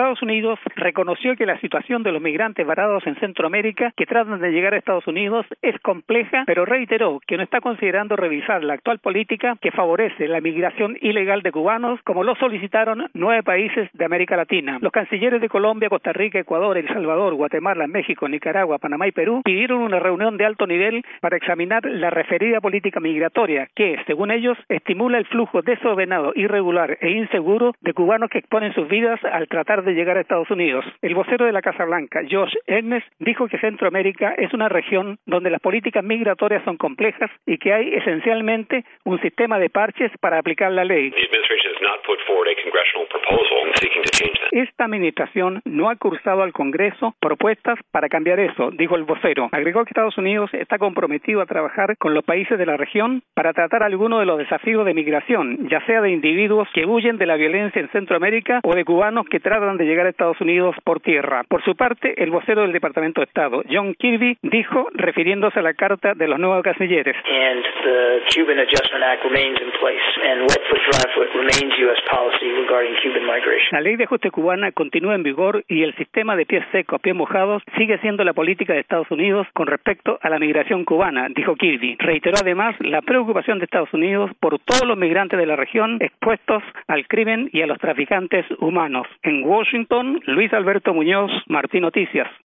Estados Unidos reconoció que la situación de los migrantes varados en Centroamérica que tratan de llegar a Estados Unidos es compleja, pero reiteró que no está considerando revisar la actual política que favorece la migración ilegal de cubanos, como lo solicitaron 9 países de América Latina. Los cancilleres de Colombia, Costa Rica, Ecuador, El Salvador, Guatemala, México, Nicaragua, Panamá y Perú pidieron una reunión de alto nivel para examinar la referida política migratoria que, según ellos, estimula el flujo desordenado, irregular e inseguro de cubanos que exponen sus vidas al tratar de llegar a Estados Unidos. El vocero de la Casa Blanca, Josh Earnest, dijo que Centroamérica es una región donde las políticas migratorias son complejas y que hay esencialmente un sistema de parches para aplicar la ley. Esta administración no ha cursado al Congreso propuestas para cambiar eso, dijo el vocero. Agregó que Estados Unidos está comprometido a trabajar con los países de la región para tratar algunos de los desafíos de migración, ya sea de individuos que huyen de la violencia en Centroamérica o de cubanos que tratan de llegar a Estados Unidos por tierra. Por su parte, el vocero del Departamento de Estado, John Kirby, dijo, refiriéndose a la carta de los nuevos cancilleres: la ley de ajuste cubana continúa en vigor y el sistema de pies secos, pies mojados sigue siendo la política de Estados Unidos con respecto a la migración cubana, dijo Kirby. Reiteró además la preocupación de Estados Unidos por todos los migrantes de la región expuestos al crimen y a los traficantes humanos. En Washington, Luis Alberto Muñoz, Martín Noticias.